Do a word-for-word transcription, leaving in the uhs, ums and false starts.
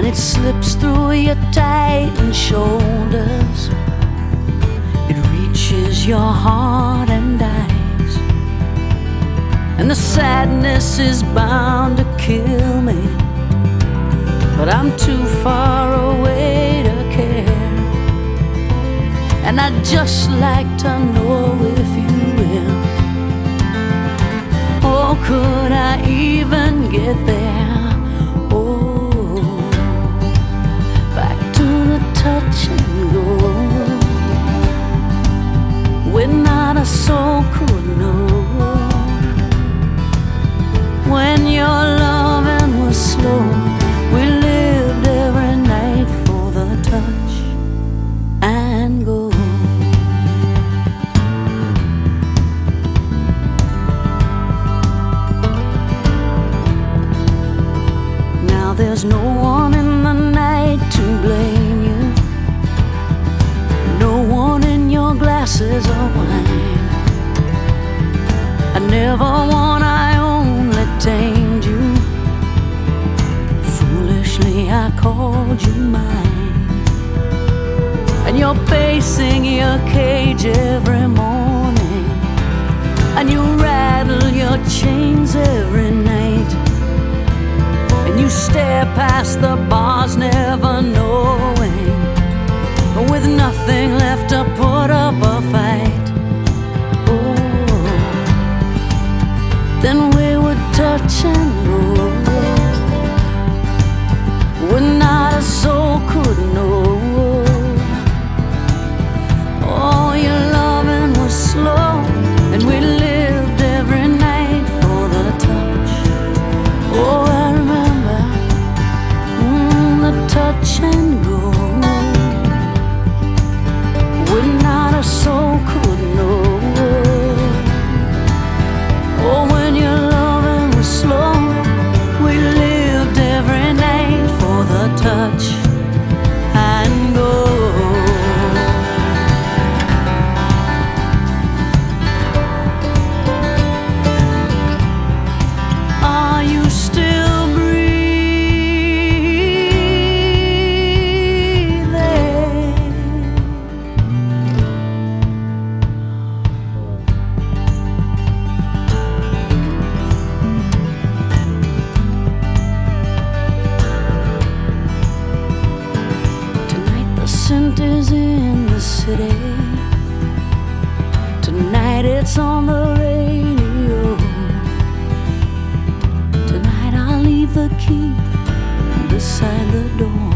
it slips through your tightened shoulders, it reaches your heart and eyes, and the sadness is bound to kill me, but I'm too far away to care. And I'd just like to know if you will. Oh, could I even get there? Oh, back to the touch and go, when not a soul could know. When your loving was slow, we lived every night for the touch and go. Now there's no one in the night to blame you, no one in your glasses of wine. I never won, I only tamed you. Foolishly I called you mine, and you're pacing your cage every morning, and you rattle your chains every night, and you stare past the bars never knowing, with nothing left to put up a fight. Oh, then we would touch and go, when not a soul could know. Oh, your loving was slow, and we lived every night for the touch. Oh, I remember mm, the touch and go, when not a soul could know. Oh, when your loving was slow, we lived every night for the touch and go. Are you still breathing? Tonight the scent is in the city, tonight it's on the radio, tonight I'll leave the key beside the door.